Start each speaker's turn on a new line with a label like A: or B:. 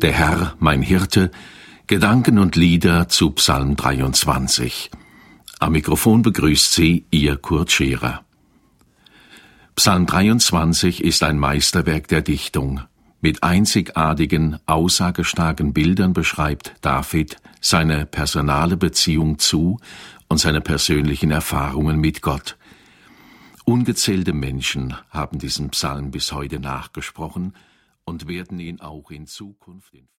A: der Herr, mein Hirte, Gedanken und Lieder zu Psalm 23. Am Mikrofon begrüßt Sie Ihr Kurt Scherer. Psalm 23 ist ein Meisterwerk der Dichtung. Mit einzigartigen, aussagestarken Bildern beschreibt David seine personale Beziehung zu und seine persönlichen Erfahrungen mit Gott. Ungezählte Menschen haben diesen Psalm bis heute nachgesprochen und werden ihn auch in Zukunft